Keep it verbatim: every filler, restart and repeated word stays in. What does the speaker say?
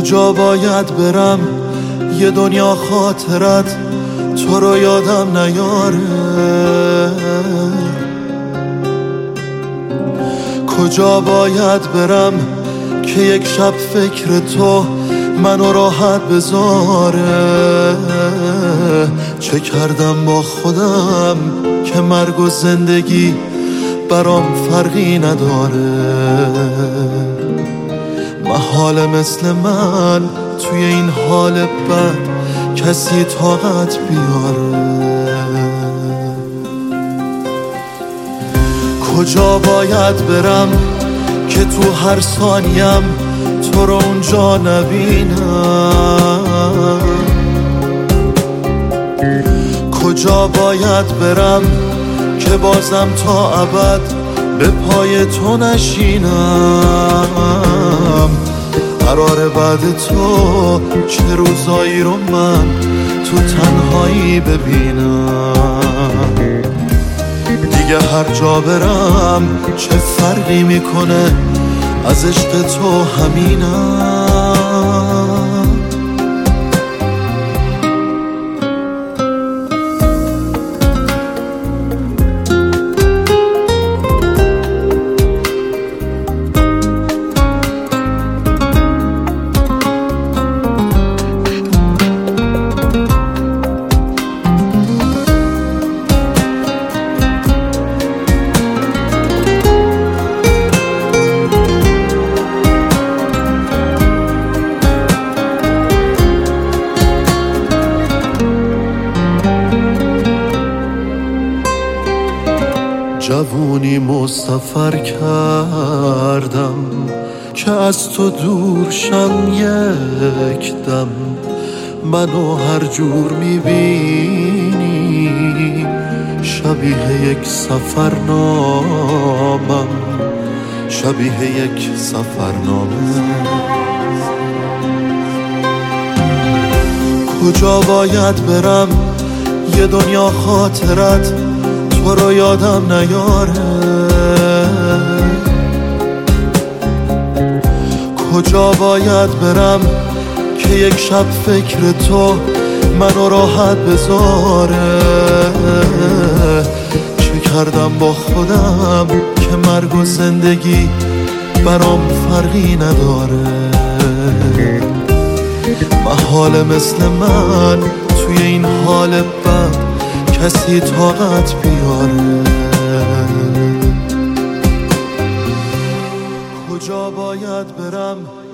کجا باید برم یه دنیا خاطرت تو رو یادم نیاره؟ کجا باید برم که یک شب فکر تو منو راحت بذاره؟ چه کردم با خودم که مرگ و زندگی برام فرقی نداره؟ محاله مثل من توی این حال بد کسی طاقت بیاره؟ کجا باید برم که تو هر ثانیم تو رو اونجا نبینم؟ کجا باید برم که بازم تا ابد به پای تو نشینم؟ قراره بعد تو چه روزایی رو من تو تنهایی ببینم؟ دیگه هر جا برم چه فرقی میکنه، از عشق تو همینم. جوونی مسافر کردم که از تو دور شم یک دم. منو هر جور میبینی شبیه یک سفرنامم، شبیه یک سفرنامه. کجا باید برم یه دنیا خاطرت تو رو یادم نیاره؟ کجا باید برم که یک شب فکر تو منو راحت بذاره؟ چه کردم با خودم که مرگ و زندگی برام فرقی نداره؟ محاله مثل من توی این حال بد کسی طاقت بیاره؟ کجا باید برم